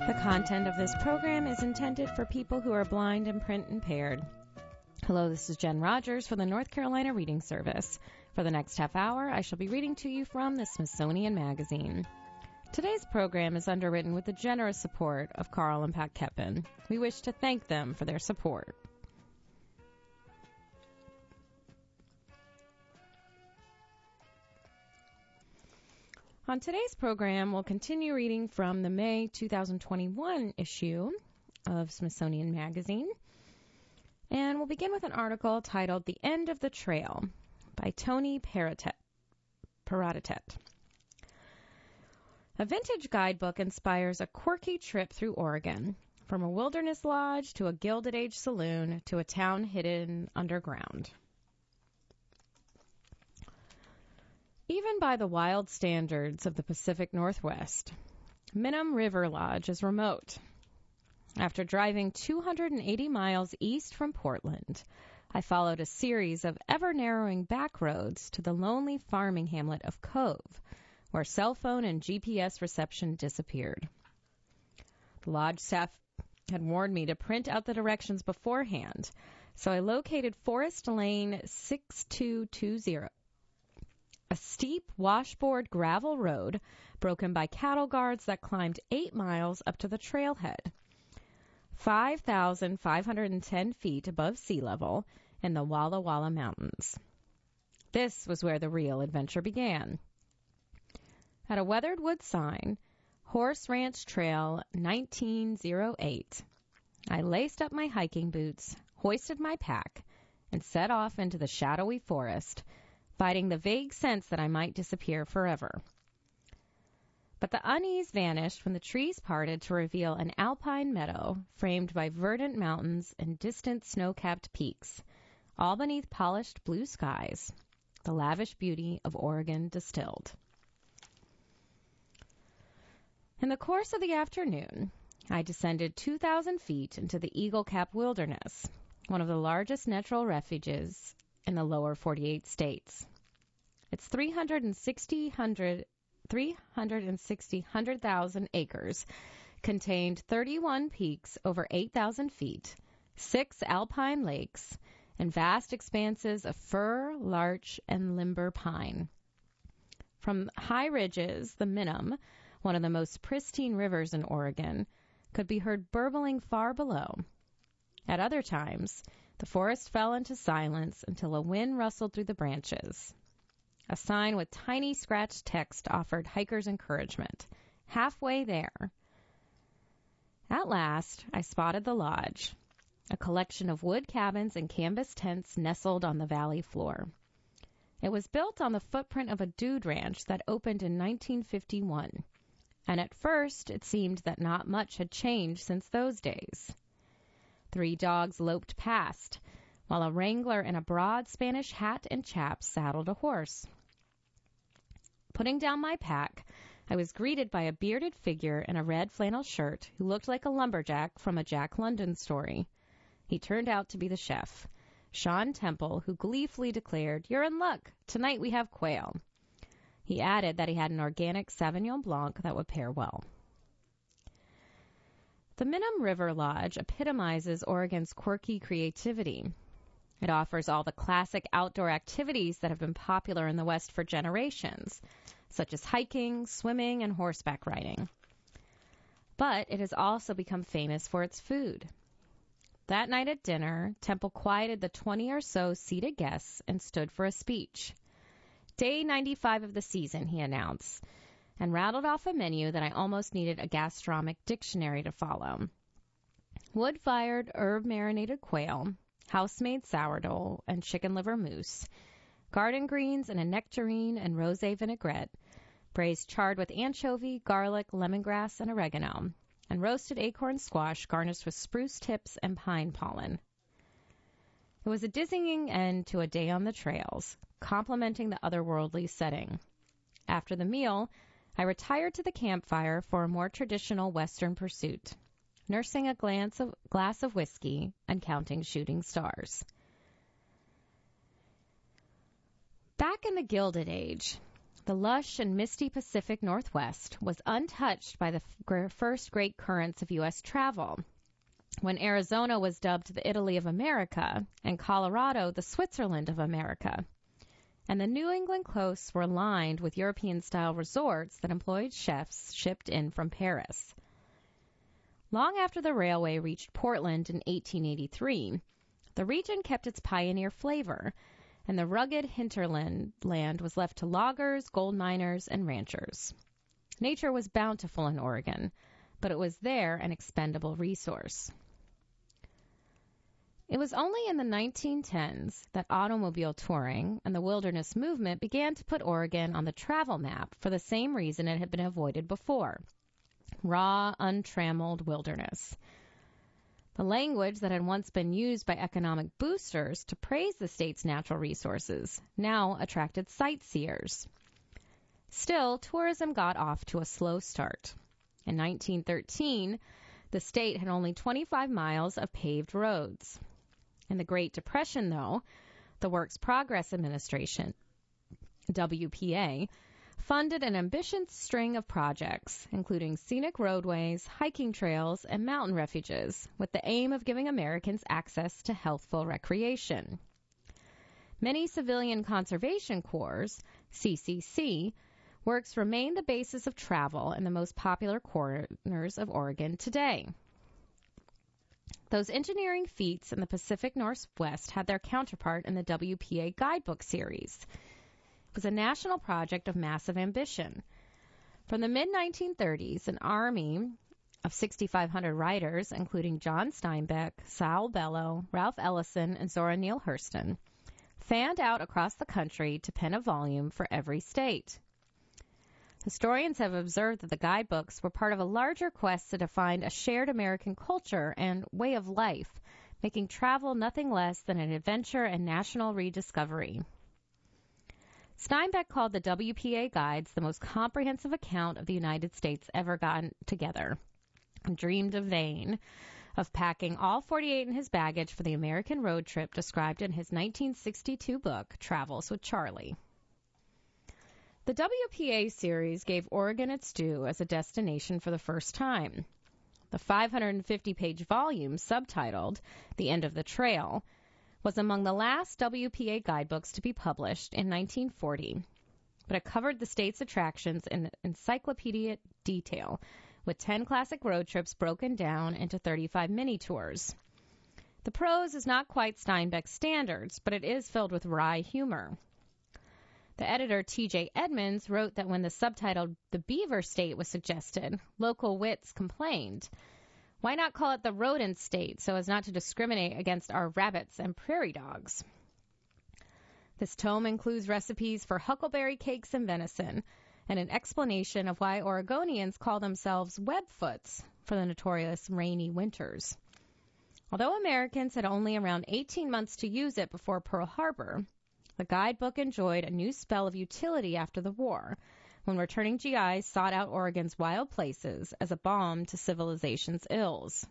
The content of this program is intended for people who are blind and print impaired. Hello, this is Jen Rogers for the North Carolina Reading Service. For the next half hour, I shall be reading to you from the Smithsonian Magazine. Today's program is underwritten with the generous support of Carl and Pat Keppen. We wish to thank them for their support. On today's program, we'll continue reading from the May 2021 issue of Smithsonian Magazine. And we'll begin with an article titled The End of the Trail by Tony Paratet. A vintage guidebook inspires a quirky trip through Oregon, from a wilderness lodge to a Gilded Age saloon to a town hidden underground. Even by the wild standards of the Pacific Northwest, Minim River Lodge is remote. After driving 280 miles east from Portland, I followed a series of ever-narrowing back roads to the lonely farming hamlet of Cove, where cell phone and GPS reception disappeared. The lodge staff had warned me to print out the directions beforehand, so I located Forest Lane 6220. A steep washboard gravel road broken by cattle guards that climbed 8 miles up to the trailhead, 5,510 feet above sea level in the Walla Walla Mountains. This was where the real adventure began. At a weathered wood sign, Horse Ranch Trail 1908, I laced up my hiking boots, hoisted my pack, and set off into the shadowy forest, fighting the vague sense that I might disappear forever. But the unease vanished when the trees parted to reveal an alpine meadow framed by verdant mountains and distant snow-capped peaks, all beneath polished blue skies, the lavish beauty of Oregon distilled. In the course of the afternoon, I descended 2,000 feet into the Eagle Cap Wilderness, one of the largest natural refuges in the lower 48 states. It's 100,000 acres, contained 31 peaks over 8,000 feet, 6 alpine lakes, and vast expanses of fir, larch, and limber pine. From high ridges, the Minim, one of the most pristine rivers in Oregon, could be heard burbling far below. At other times, the forest fell into silence until a wind rustled through the branches. A sign with tiny scratched text offered hikers encouragement. Halfway there. At last, I spotted the lodge, a collection of wood cabins and canvas tents nestled on the valley floor. It was built on the footprint of a dude ranch that opened in 1951, and at first it seemed that not much had changed since those days. 3 dogs loped past, while a wrangler in a broad Spanish hat and chaps saddled a horse. Putting down my pack, I was greeted by a bearded figure in a red flannel shirt who looked like a lumberjack from a Jack London story. He turned out to be the chef, Sean Temple, who gleefully declared, "You're in luck. Tonight we have quail." He added that he had an organic Sauvignon Blanc that would pair well. The Minim River Lodge epitomizes Oregon's quirky creativity. It offers all the classic outdoor activities that have been popular in the West for generations, such as hiking, swimming, and horseback riding. But it has also become famous for its food. That night at dinner, Temple quieted the 20 or so seated guests and stood for a speech. Day 95 of the season, he announced, and rattled off a menu that I almost needed a gastronomic dictionary to follow. Wood-fired, herb-marinated quail, house-made sourdough and chicken liver mousse, garden greens in a nectarine and rosé vinaigrette, braised chard with anchovy, garlic, lemongrass, and oregano, and roasted acorn squash garnished with spruce tips and pine pollen. It was a dizzying end to a day on the trails, complementing the otherworldly setting. After the meal, I retired to the campfire for a more traditional Western pursuit, nursing a glass of whiskey and counting shooting stars. Back in the Gilded Age, The lush and misty Pacific Northwest was untouched by the first great currents of U.S. travel. When Arizona was dubbed the Italy of America and Colorado the Switzerland of America. And the New England coasts were lined with European-style resorts that employed chefs shipped in from Paris. Long after the railway reached Portland in 1883, the region kept its pioneer flavor, and the rugged hinterland land was left to loggers, gold miners, and ranchers. Nature was bountiful in Oregon, but it was there an expendable resource. It was only in the 1910s that automobile touring and the wilderness movement began to put Oregon on the travel map for the same reason it had been avoided before: raw, untrammeled wilderness. The language that had once been used by economic boosters to praise the state's natural resources now attracted sightseers. Still, tourism got off to a slow start. In 1913, the state had only 25 miles of paved roads. In the Great Depression, though, the Works Progress Administration, WPA, funded an ambitious string of projects, including scenic roadways, hiking trails, and mountain refuges, with the aim of giving Americans access to healthful recreation. Many civilian conservation corps, CCC, works remain the basis of travel in the most popular corners of Oregon today. Those engineering feats in the Pacific Northwest had their counterpart in the WPA Guidebook series. It was a national project of massive ambition. From the mid-1930s, an army of 6,500 writers, including John Steinbeck, Saul Bellow, Ralph Ellison, and Zora Neale Hurston, fanned out across the country to pen a volume for every state. Historians have observed that the guidebooks were part of a larger quest to define a shared American culture and way of life, making travel nothing less than an adventure and national rediscovery. Steinbeck called the WPA guides the most comprehensive account of the United States ever gotten together, and dreamed of vain of packing all 48 in his baggage for the American road trip described in his 1962 book, Travels with Charlie. The WPA series gave Oregon its due as a destination for the first time. The 550-page volume, subtitled The End of the Trail, was among the last WPA guidebooks to be published in 1940, but it covered the state's attractions in encyclopedic detail, with 10 classic road trips broken down into 35 mini-tours. The prose is not quite Steinbeck's standards, but it is filled with wry humor. The editor, T.J. Edmonds, wrote that when the subtitle The Beaver State was suggested, local wits complained. Why not call it the Rodent State so as not to discriminate against our rabbits and prairie dogs? This tome includes recipes for huckleberry cakes and venison, and an explanation of why Oregonians call themselves webfoots for the notorious rainy winters. Although Americans had only around 18 months to use it before Pearl Harbor, the guidebook enjoyed a new spell of utility after the war, when returning GIs sought out Oregon's wild places as a balm to civilization's ills.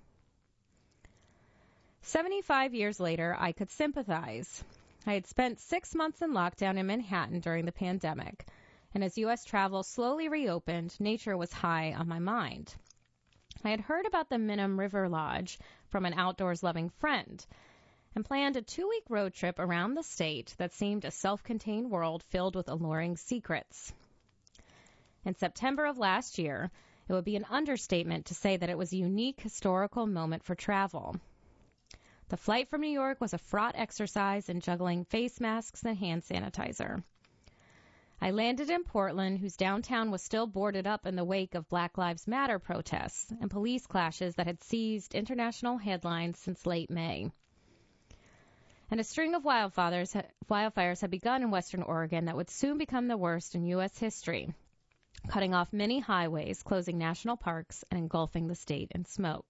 75 years later, I could sympathize. I had spent 6 months in lockdown in Manhattan during the pandemic, and as U.S. travel slowly reopened, nature was high on my mind. I had heard about the Minnam River Lodge from an outdoors-loving friend, and planned a 2-week road trip around the state that seemed a self-contained world filled with alluring secrets. In September of last year, it would be an understatement to say that it was a unique historical moment for travel. The flight from New York was a fraught exercise in juggling face masks and hand sanitizer. I landed in Portland, whose downtown was still boarded up in the wake of Black Lives Matter protests and police clashes that had seized international headlines since late May. And a string of wildfires had begun in western Oregon that would soon become the worst in U.S. history, cutting off many highways, closing national parks, and engulfing the state in smoke.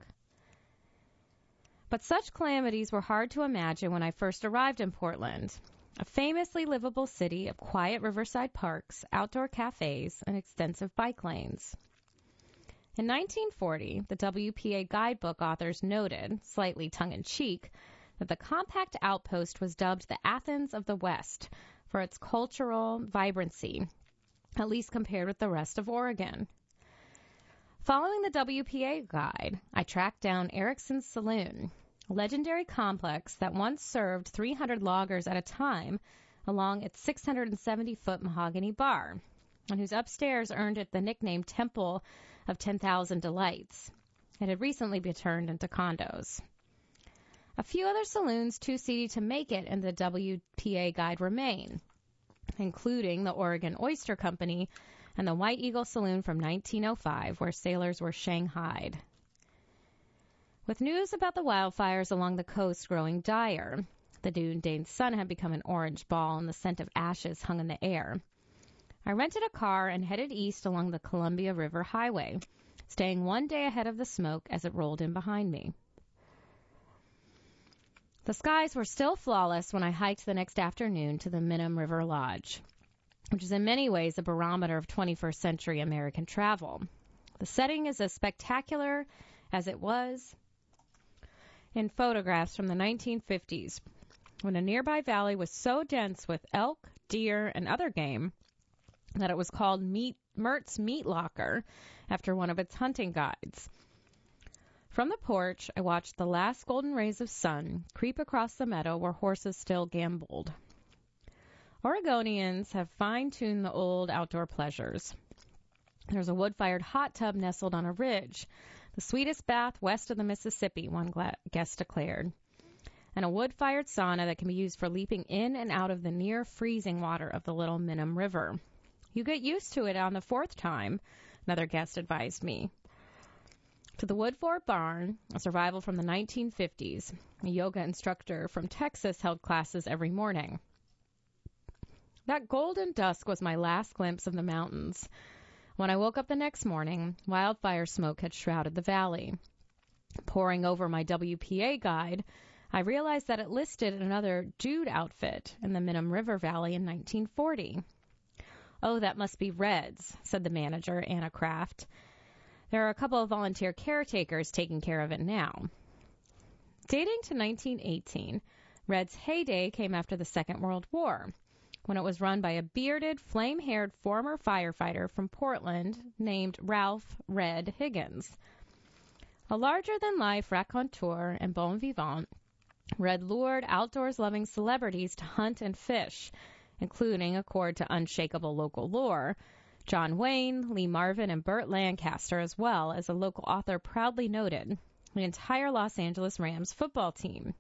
But such calamities were hard to imagine when I first arrived in Portland, a famously livable city of quiet riverside parks, outdoor cafes, and extensive bike lanes. In 1940, the WPA guidebook authors noted, slightly tongue-in-cheek, that the compact outpost was dubbed the Athens of the West for its cultural vibrancy at least compared with the rest of Oregon. Following the WPA guide, I tracked down Erickson's Saloon, a legendary complex that once served 300 loggers at a time along its 670-foot mahogany bar, and whose upstairs earned it the nickname Temple of 10,000 Delights. It had recently been turned into condos. A few other saloons too seedy to make it in the WPA guide remain, including the Oregon Oyster Company and the White Eagle Saloon from 1905, where sailors were shanghaied. With news about the wildfires along the coast growing dire, the noonday sun had become an orange ball and the scent of ashes hung in the air. I rented a car and headed east along the Columbia River Highway, staying one day ahead of the smoke as it rolled in behind me. The skies were still flawless when I hiked the next afternoon to the Minim River Lodge, which is in many ways a barometer of 21st century American travel. The setting is as spectacular as it was in photographs from the 1950s, when a nearby valley was so dense with elk, deer, and other game that it was called Mert's Meat Locker after one of its hunting guides. From the porch, I watched the last golden rays of sun creep across the meadow where horses still gambled. Oregonians have fine-tuned the old outdoor pleasures. There's a wood-fired hot tub nestled on a ridge, the sweetest bath west of the Mississippi, one guest declared, and a wood-fired sauna that can be used for leaping in and out of the near-freezing water of the Little Minim River. You get used to it on the fourth time, another guest advised me. To the Woodford Barn, a survival from the 1950s, a yoga instructor from Texas held classes every morning. That golden dusk was my last glimpse of the mountains. When I woke up the next morning, wildfire smoke had shrouded the valley. Poring over my WPA guide, I realized that it listed another Jude outfit in the Minim River Valley in 1940. "Oh, that must be Red's," said the manager, Anna Kraft. "There are a couple of volunteer caretakers taking care of it now." Dating to 1918, Red's heyday came after the Second World War, when it was run by a bearded, flame-haired former firefighter from Portland named Ralph Red Higgins. A larger-than-life raconteur and bon vivant, Red lured outdoors-loving celebrities to hunt and fish, including, according to unshakable local lore, John Wayne, Lee Marvin, and Burt Lancaster, as well as a local author proudly noted, the entire Los Angeles Rams football team.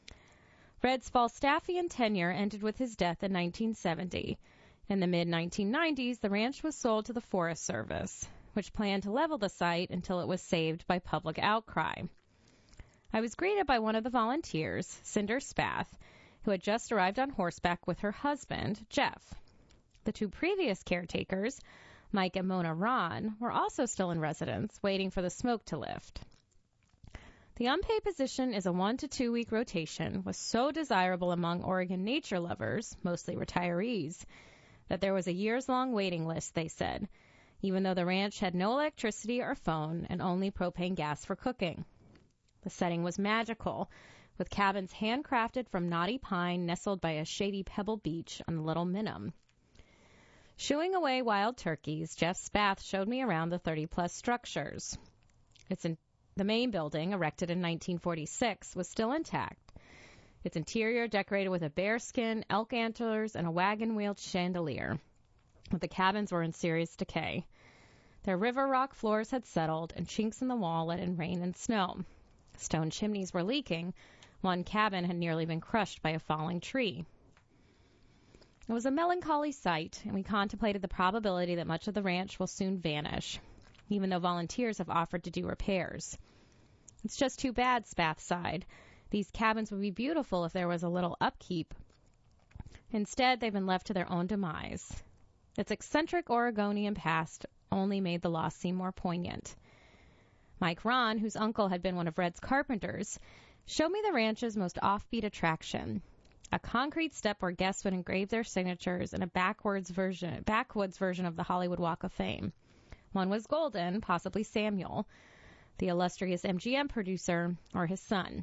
Red's Falstaffian tenure ended with his death in 1970. In the mid-1990s, the ranch was sold to the Forest Service, which planned to level the site until it was saved by public outcry. I was greeted by one of the volunteers, Cinder Spath, who had just arrived on horseback with her husband, Jeff. The two previous caretakers, Mike and Mona Ron, were also still in residence, waiting for the smoke to lift. The unpaid position is a 1 to 2 week rotation, was so desirable among Oregon nature lovers, mostly retirees, that there was a years-long waiting list, they said, even though the ranch had no electricity or phone and only propane gas for cooking. The setting was magical, with cabins handcrafted from knotty pine nestled by a shady pebble beach on the Little Minim. Shooing away wild turkeys, Jeff Spath showed me around the 30-plus structures. The main building, erected in 1946, was still intact. Its interior decorated with a bearskin, elk antlers, and a wagon-wheeled chandelier. But the cabins were in serious decay. Their river rock floors had settled, and chinks in the wall let in rain and snow. Stone chimneys were leaking. One cabin had nearly been crushed by a falling tree. It was a melancholy sight, and we contemplated the probability that much of the ranch will soon vanish, even though volunteers have offered to do repairs. "It's just too bad," Spath sighed. "These cabins would be beautiful if there was a little upkeep. Instead, they've been left to their own demise." Its eccentric Oregonian past only made the loss seem more poignant. Mike Ron, whose uncle had been one of Red's carpenters, showed me the ranch's most offbeat attraction, a concrete step where guests would engrave their signatures in a backwoods version of the Hollywood Walk of Fame. One was Golden, possibly Samuel, the illustrious MGM producer, or his son.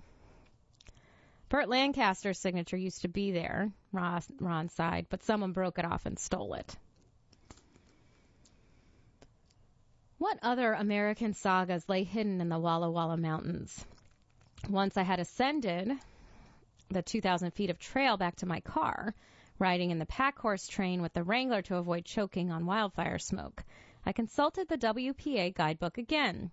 Burt Lancaster's signature used to be there, Ron sighed, but someone broke it off and stole it. What other American sagas lay hidden in the Walla Walla Mountains? Once I had ascended the 2,000 feet of trail back to my car, riding in the pack horse train with the Wrangler to avoid choking on wildfire smoke, I consulted the WPA guidebook again.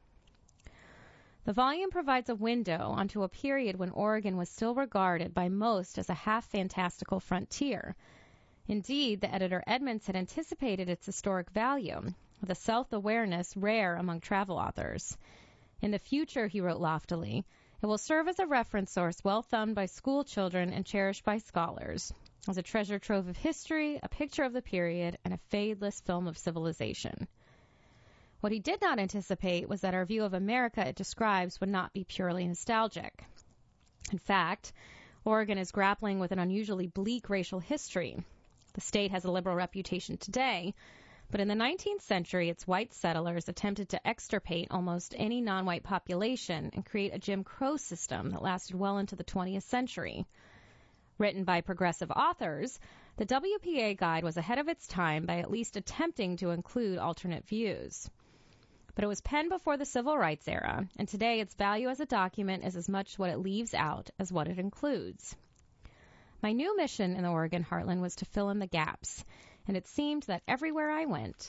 The volume provides a window onto a period when Oregon was still regarded by most as a half-fantastical frontier. Indeed, the editor Edmonds had anticipated its historic value, with a self-awareness rare among travel authors. In the future, he wrote loftily, it will serve as a reference source well thumbed by school children and cherished by scholars, as a treasure trove of history, a picture of the period, and a fadeless film of civilization. What he did not anticipate was that our view of America it describes would not be purely nostalgic. In fact, Oregon is grappling with an unusually bleak racial history. The state has a liberal reputation today, but in the 19th century, its white settlers attempted to extirpate almost any non-white population and create a Jim Crow system that lasted well into the 20th century. Written by progressive authors, the WPA guide was ahead of its time by at least attempting to include alternate views. But it was penned before the Civil Rights era, and today its value as a document is as much what it leaves out as what it includes. My new mission in the Oregon heartland was to fill in the gaps, and it seemed that everywhere I went,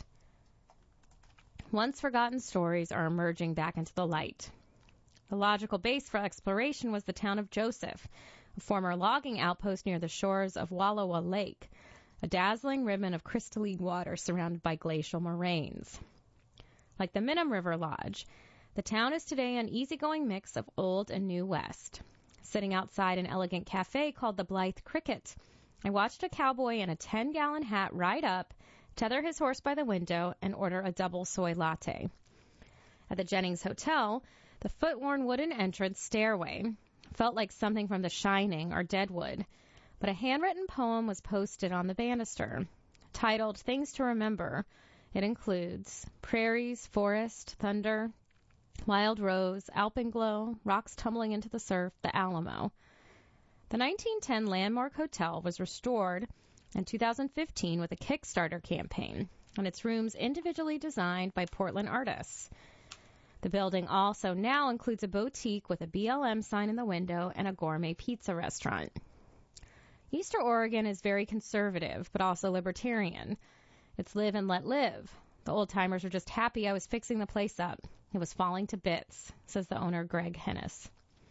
once forgotten stories are emerging back into the light. The logical base for exploration was the town of Joseph, a former logging outpost near the shores of Wallowa Lake, a dazzling ribbon of crystalline water surrounded by glacial moraines. Like the Minim River Lodge, the town is today an easygoing mix of old and new west. Sitting outside an elegant cafe called the Blythe Cricket, I watched a cowboy in a 10-gallon hat ride up, tether his horse by the window, and order a double soy latte. At the Jennings Hotel, the foot-worn wooden entrance stairway felt like something from The Shining or Deadwood, but a handwritten poem was posted on the banister. Titled Things to Remember, it includes prairies, forest, thunder, wild rose, alpenglow, rocks tumbling into the surf, the Alamo. The 1910 Landmark Hotel was restored in 2015 with a Kickstarter campaign, and its rooms individually designed by Portland artists. The building also now includes a boutique with a BLM sign in the window and a gourmet pizza restaurant. Eastern Oregon is very conservative, but also libertarian. It's live and let live. The old-timers were just happy I was fixing the place up. It was falling to bits, says the owner, Greg Hennis.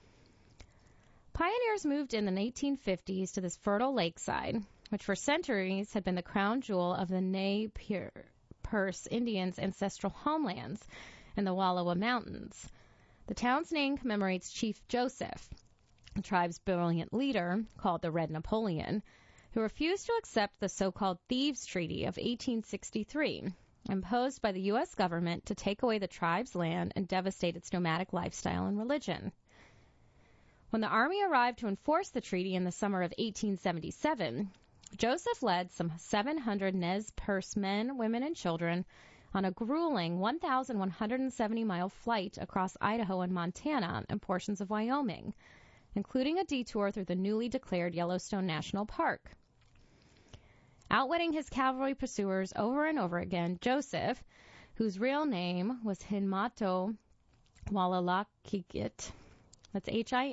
Pioneers moved in the 1850s to this fertile lakeside, which for centuries had been the crown jewel of the Nez Perce Indians' ancestral homelands in the Wallowa Mountains. The town's name commemorates Chief Joseph, the tribe's brilliant leader, called the Red Napoleon, who refused to accept the so-called Thieves Treaty of 1863, imposed by the U.S. government to take away the tribe's land and devastate its nomadic lifestyle and religion. When the army arrived to enforce the treaty in the summer of 1877, Joseph led some 700 Nez Perce men, women, and children on a grueling 1,170-mile flight across Idaho and Montana and portions of Wyoming, including a detour through the newly declared Yellowstone National Park. Outwitting his cavalry pursuers over and over again, Joseph, whose real name was Hinmato Walalakikit, that's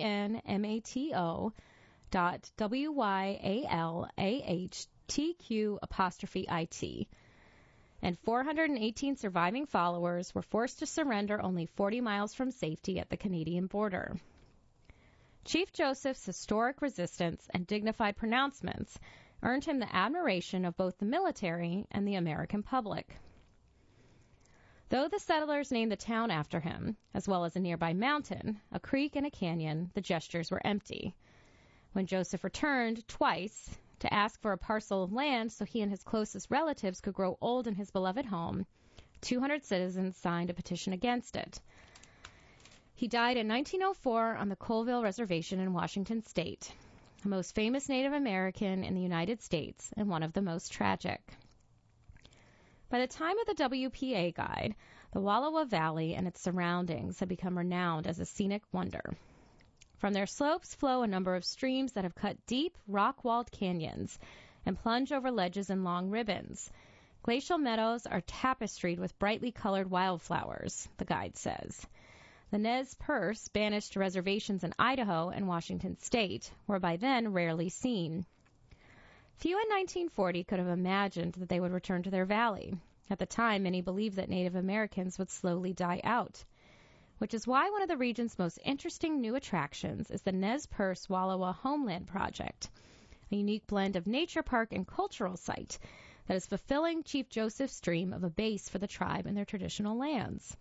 HINMATO.WYALAHTQ', and 418 surviving followers were forced to surrender only 40 miles from safety at the Canadian border. Chief Joseph's historic resistance and dignified pronouncements earned him the admiration of both the military and the American public. Though the settlers named the town after him, as well as a nearby mountain, a creek, and a canyon, the gestures were empty. When Joseph returned twice to ask for a parcel of land so he and his closest relatives could grow old in his beloved home, 200 citizens signed a petition against it. He died in 1904 on the Colville Reservation in Washington State, the most famous Native American in the United States and one of the most tragic. By the time of the WPA guide, the Wallowa Valley and its surroundings had become renowned as a scenic wonder. From their slopes flow a number of streams that have cut deep, rock-walled canyons and plunge over ledges in long ribbons, Glacial meadows are tapestried with brightly colored wildflowers, the guide says. The Nez Perce banished to reservations in Idaho and Washington state were by then rarely seen. Few in 1940 could have imagined that they would return to their valley. At the time, many believed that Native Americans would slowly die out, which is why one of the region's most interesting new attractions is the Nez Perce Wallowa Homeland Project, a unique blend of nature park and cultural site that is fulfilling Chief Joseph's dream of a base for the tribe in their traditional lands.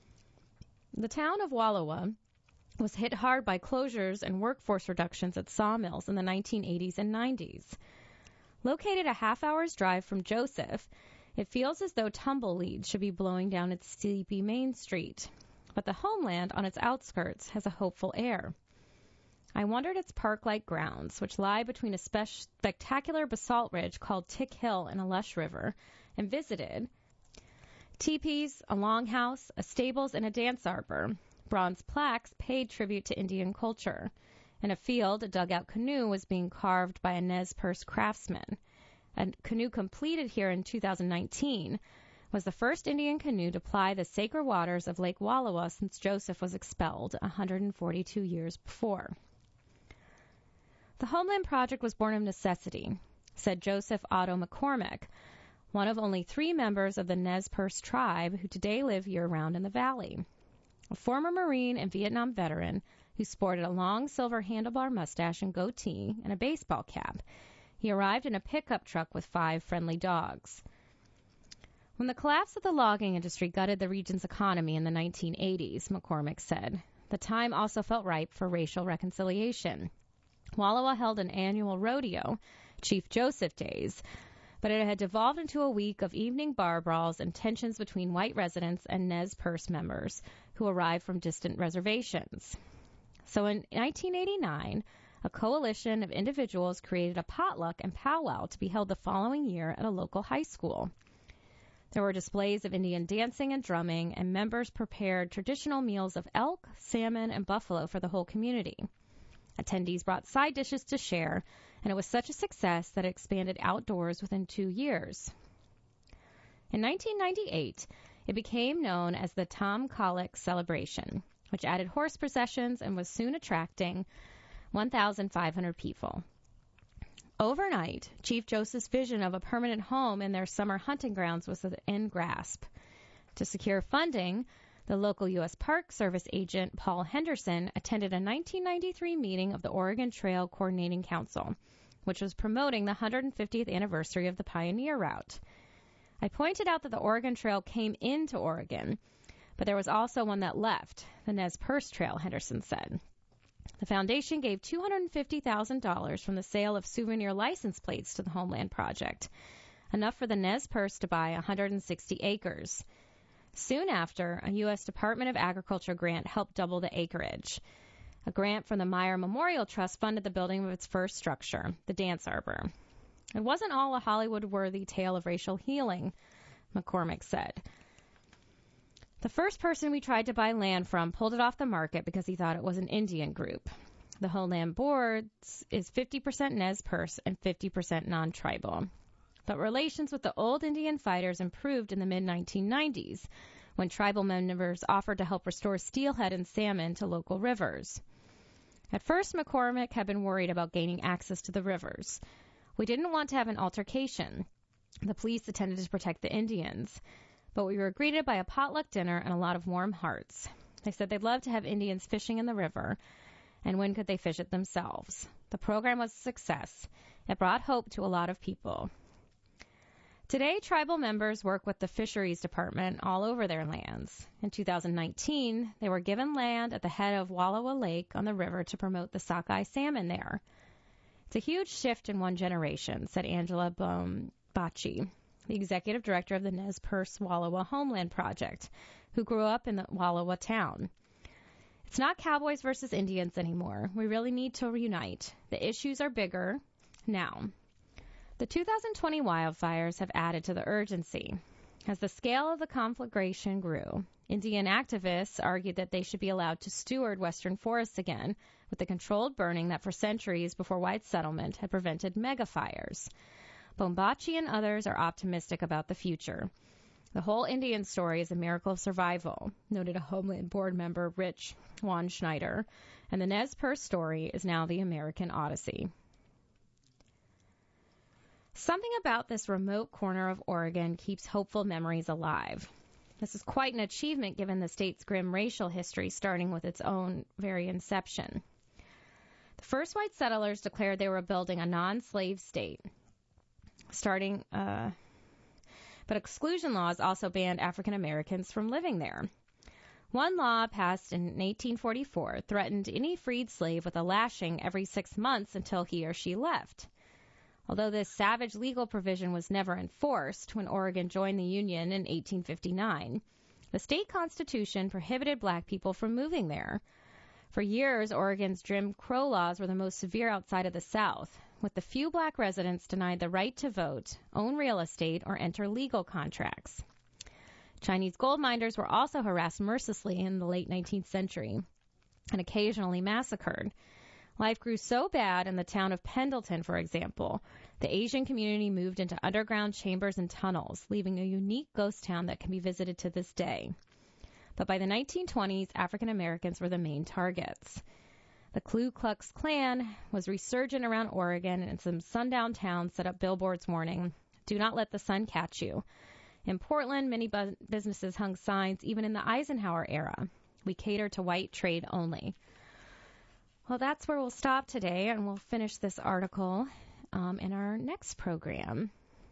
The town of Wallowa was hit hard by closures and workforce reductions at sawmills in the 1980s and 90s. Located a half-hour's drive from Joseph, it feels as though tumbleweeds should be blowing down its sleepy main street. But the homeland on its outskirts has a hopeful air. I wandered its park-like grounds, which lie between a spectacular basalt ridge called Tick Hill and a lush river, and visited teepees, a longhouse, a stables, and a dance arbor. Bronze plaques paid tribute to Indian culture. In a field, a dugout canoe was being carved by a Nez Perce craftsman. A canoe completed here in 2019 was the first Indian canoe to ply the sacred waters of Lake Wallowa since Joseph was expelled 142 years before. The Homeland Project was born of necessity, said Joseph Otto McCormick, one of only 3 members of the Nez Perce tribe who today live year-round in the valley. A former Marine and Vietnam veteran who sported a long silver handlebar mustache and goatee and a baseball cap, he arrived in a pickup truck with 5 friendly dogs. When the collapse of the logging industry gutted the region's economy in the 1980s, McCormick said, the time also felt ripe for racial reconciliation. Wallowa held an annual rodeo, Chief Joseph Days, but it had devolved into a week of evening bar brawls and tensions between white residents and Nez Perce members who arrived from distant reservations. So in 1989, a coalition of individuals created a potluck and powwow to be held the following year at a local high school. There were displays of Indian dancing and drumming, and members prepared traditional meals of elk, salmon, and buffalo for the whole community. Attendees brought side dishes to share, and it was such a success that it expanded outdoors within 2 years. In 1998, it became known as the Tom Collett Celebration, which added horse processions and was soon attracting 1,500 people. Overnight, Chief Joseph's vision of a permanent home in their summer hunting grounds was in grasp. To secure funding, the local U.S. Park Service agent Paul Henderson attended a 1993 meeting of the Oregon Trail Coordinating Council, which was promoting the 150th anniversary of the Pioneer Route. I pointed out that the Oregon Trail came into Oregon, but there was also one that left, the Nez Perce Trail, Henderson said. The foundation gave $250,000 from the sale of souvenir license plates to the Homeland Project, enough for the Nez Perce to buy 160 acres. Soon after, a U.S. Department of Agriculture grant helped double the acreage. A grant from the Meyer Memorial Trust funded the building of its first structure, the Dance Arbor. It wasn't all a Hollywood-worthy tale of racial healing, McCormick said. The first person we tried to buy land from pulled it off the market because he thought it was an Indian group. The Homeland Board is 50% Nez Perce and 50% non-tribal. But relations with the old Indian fighters improved in the mid-1990s when tribal members offered to help restore steelhead and salmon to local rivers. At first, McCormick had been worried about gaining access to the rivers. We didn't want to have an altercation. The police attended to protect the Indians. But we were greeted by a potluck dinner and a lot of warm hearts. They said they'd love to have Indians fishing in the river, and when could they fish it themselves? The program was a success. It brought hope to a lot of people. Today, tribal members work with the Fisheries Department all over their lands. In 2019, they were given land at the head of Wallowa Lake on the river to promote the sockeye salmon there. It's a huge shift in one generation, said Angela Bachi, the executive director of the Nez Perce Wallowa Homeland Project, who grew up in the Wallowa town. It's not cowboys versus Indians anymore. We really need to reunite. The issues are bigger now. The 2020 wildfires have added to the urgency. As the scale of the conflagration grew, Indian activists argued that they should be allowed to steward western forests again with the controlled burning that for centuries before white settlement had prevented mega fires. Bombachi and others are optimistic about the future. The whole Indian story is a miracle of survival, noted a Homeland Board member, Rich Juan Schneider, and the Nez Perce story is now the American Odyssey. Something about this remote corner of Oregon keeps hopeful memories alive. This is quite an achievement given the state's grim racial history, starting with its own very inception. The first white settlers declared they were building a non-slave state, but exclusion laws also banned African Americans from living there. One law passed in 1844 threatened any freed slave with a lashing every 6 months until he or she left. Although this savage legal provision was never enforced when Oregon joined the Union in 1859, the state constitution prohibited black people from moving there. For years, Oregon's Jim Crow laws were the most severe outside of the South, with the few black residents denied the right to vote, own real estate, or enter legal contracts. Chinese gold miners were also harassed mercilessly in the late 19th century and occasionally massacred. Life grew so bad in the town of Pendleton, for example, the Asian community moved into underground chambers and tunnels, leaving a unique ghost town that can be visited to this day. But by the 1920s, African Americans were the main targets. The Ku Klux Klan was resurgent around Oregon, and some sundown towns set up billboards warning, "Do not let the sun catch you." In Portland, many businesses hung signs even in the Eisenhower era. "We cater to white trade only." Well, that's where we'll stop today, and we'll finish this article in our next program.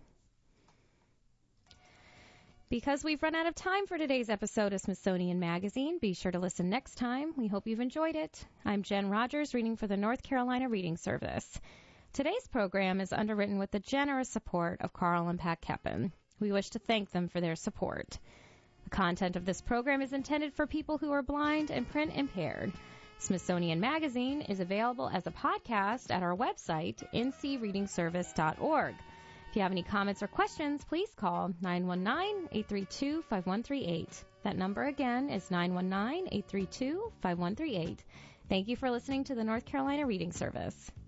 Because we've run out of time for today's episode of Smithsonian Magazine, be sure to listen next time. We hope you've enjoyed it. I'm Jen Rogers, reading for the North Carolina Reading Service. Today's program is underwritten with the generous support of Carl and Pat Keppen. We wish to thank them for their support. The content of this program is intended for people who are blind and print impaired. Smithsonian Magazine is available as a podcast at our website, ncreadingservice.org. If you have any comments or questions, please call 919-832-5138. That number again is 919-832-5138. Thank you for listening to the North Carolina Reading Service.